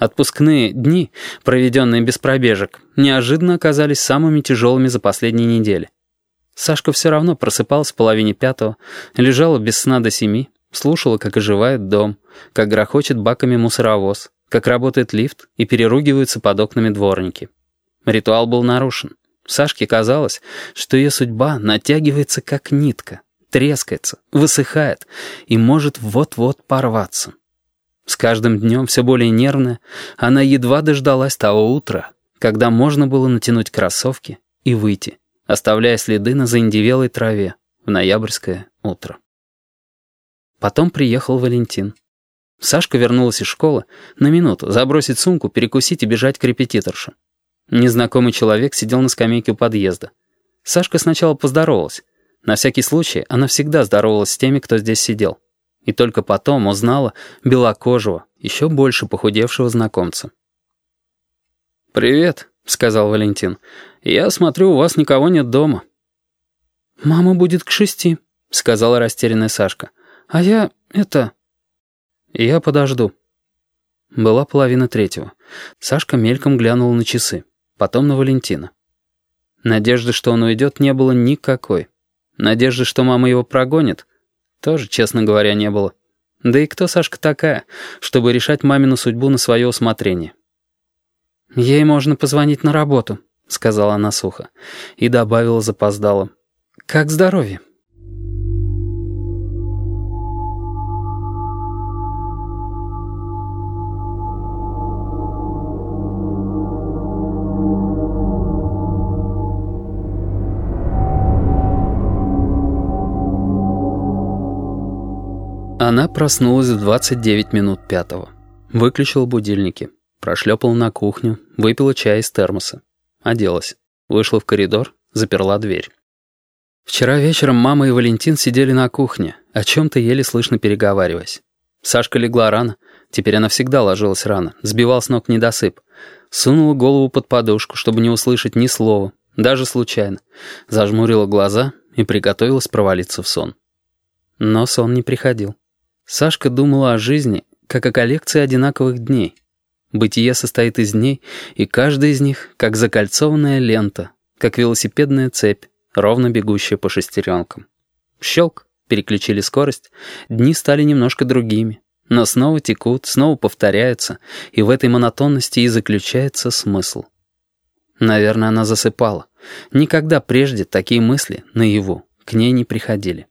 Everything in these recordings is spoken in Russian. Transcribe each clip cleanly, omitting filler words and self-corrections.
Отпускные дни, проведенные без пробежек, неожиданно оказались самыми тяжелыми за последние недели. Сашка все равно просыпалась в половине пятого, лежала без сна до 7, слушала, как оживает дом, как грохочет баками мусоровоз, как работает лифт и переругиваются под окнами дворники. Ритуал был нарушен. Сашке казалось, что ее судьба натягивается как нитка, трескается, высыхает и может вот-вот порваться. С каждым днем все более нервная, она едва дождалась того утра, когда можно было натянуть кроссовки и выйти, оставляя следы на заиндевелой траве в ноябрьское утро. Потом приехал Валентин. Сашка вернулась из школы на минуту, забросить сумку, перекусить и бежать к репетиторше. Незнакомый человек сидел на скамейке у подъезда. Сашка сначала поздоровалась. На всякий случай она всегда здоровалась с теми, кто здесь сидел. И только потом узнала белокожего, еще больше похудевшего знакомца. «Привет», — сказал Валентин. «Я смотрю, у вас никого нет дома». «Мама будет к 6, — сказала растерянная Сашка. «А я... «Я подожду». Была 2:30. Сашка мельком глянула на часы, потом на Валентина. Надежды, что он уйдет, не было никакой. Надежды, что мама его прогонит, тоже, честно говоря, не было. Да и кто Сашка такая, чтобы решать мамину судьбу на свое усмотрение? «Ей можно позвонить на работу», — сказала она сухо. И добавила запоздало. «Как здоровье?» Она проснулась в 5:29. Выключила будильники. Прошлепала на кухню, выпила чай из термоса. Оделась. Вышла в коридор, заперла дверь. Вчера вечером мама и Валентин сидели на кухне, о чем-то еле слышно переговариваясь. Сашка легла рано, теперь она всегда ложилась рано, сбивал с ног недосып. Сунула голову под подушку, чтобы не услышать ни слова, даже случайно. Зажмурила глаза и приготовилась провалиться в сон. Но сон не приходил. Сашка думала о жизни, как о коллекции одинаковых дней. Бытие состоит из дней, и каждый из них, как закольцованная лента, как велосипедная цепь, ровно бегущая по шестеренкам. Щелк, переключили скорость, дни стали немножко другими, но снова текут, снова повторяются, и в этой монотонности и заключается смысл. Наверное, она засыпала. Никогда прежде такие мысли, наяву, к ней не приходили.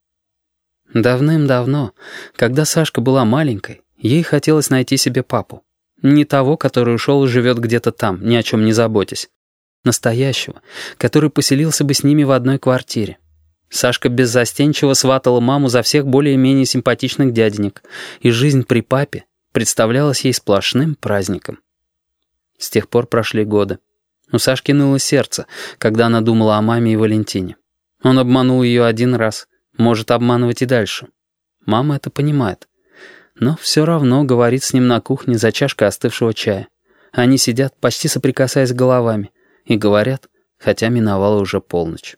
Давным-давно, когда Сашка была маленькой, ей хотелось найти себе папу. Не того, который ушел и живет где-то там, ни о чем не заботясь. Настоящего, который поселился бы с ними в одной квартире. Сашка беззастенчиво сватала маму за всех более-менее симпатичных дяденек, и жизнь при папе представлялась ей сплошным праздником. С тех пор прошли годы. У Сашки ныло сердце, когда она думала о маме и Валентине. Он обманул ее один раз, может обманывать и дальше. Мама это понимает. Но все равно говорит с ним на кухне за чашкой остывшего чая. Они сидят, почти соприкасаясь головами, и говорят, хотя миновала уже полночь.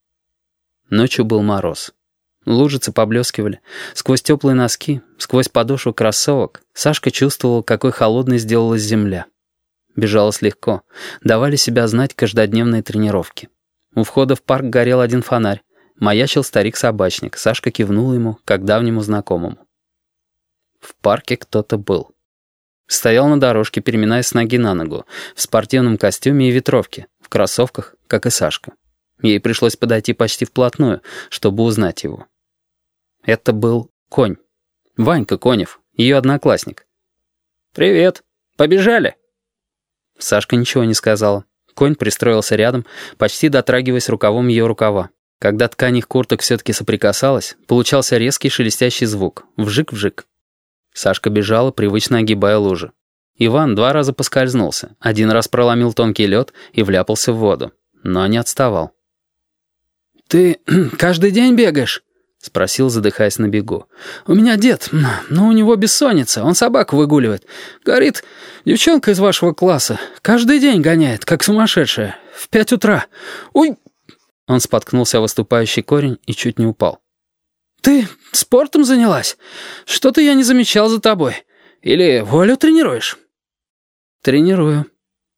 Ночью был мороз. Лужицы поблескивали. Сквозь теплые носки, сквозь подошву кроссовок Сашка чувствовала, какой холодной сделалась земля. Бежалось легко. Давали себя знать каждодневные тренировки. У входа в парк горел один фонарь. Маячил старик-собачник. Сашка кивнула ему, как давнему знакомому. В парке кто-то был. Стоял на дорожке, переминаясь с ноги на ногу, в спортивном костюме и ветровке, в кроссовках, как и Сашка. Ей пришлось подойти почти вплотную, чтобы узнать его. Это был Конь. Ванька Конев, ее одноклассник. «Привет. Побежали?» Сашка ничего не сказала. Конь пристроился рядом, почти дотрагиваясь рукавом ее рукава. Когда ткань их курток все-таки соприкасалась, получался резкий шелестящий звук. Вжик-вжик. Сашка бежала, привычно огибая лужи. Иван 2 раза поскользнулся, 1 раз проломил тонкий лед и вляпался в воду, но не отставал. «Ты каждый день бегаешь?» — спросил, задыхаясь на бегу. «У меня дед, но у него бессонница, он собаку выгуливает. Говорит, девчонка из вашего класса каждый день гоняет, как сумасшедшая, в 5 утра. Ой!» Он споткнулся о выступающий корень и чуть не упал. «Ты спортом занялась? Что-то я не замечал за тобой. Или волю тренируешь?» «Тренирую».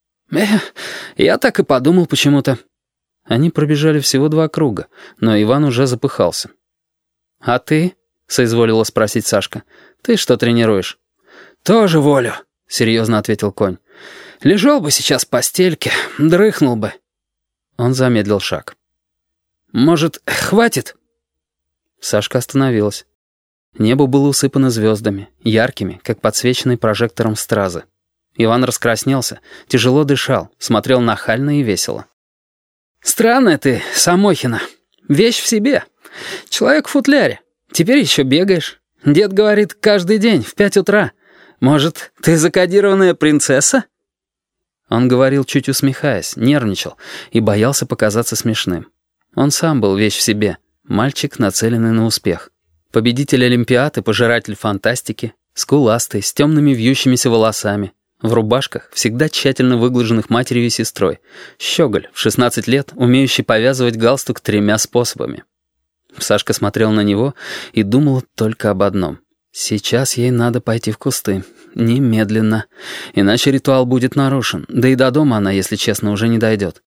Я так и подумал почему-то». Они пробежали всего 2 круга, но Иван уже запыхался. «А ты?» — соизволила спросить Сашка. «Ты что тренируешь?» «Тоже волю», — серьезно ответил конь. «Лежал бы сейчас в постельке, дрыхнул бы». Он замедлил шаг. «Может, хватит?» Сашка остановилась. Небо было усыпано звездами, яркими, как подсвеченные прожектором стразы. Иван раскраснелся, тяжело дышал, смотрел нахально и весело. «Странная ты, Самохина. Вещь в себе. Человек в футляре. Теперь еще бегаешь. Дед говорит, каждый день в 5 утра. Может, ты закодированная принцесса?» Он говорил, чуть усмехаясь, нервничал и боялся показаться смешным. Он сам был вещь в себе, мальчик, нацеленный на успех. Победитель Олимпиады, пожиратель фантастики, скуластый, с темными вьющимися волосами, в рубашках, всегда тщательно выглаженных матерью и сестрой, щеголь, в 16 лет, умеющий повязывать галстук 3 способами. Сашка смотрел на него и думал только об одном. Сейчас ей надо пойти в кусты. Немедленно. Иначе ритуал будет нарушен. Да и до дома она, если честно, уже не дойдет.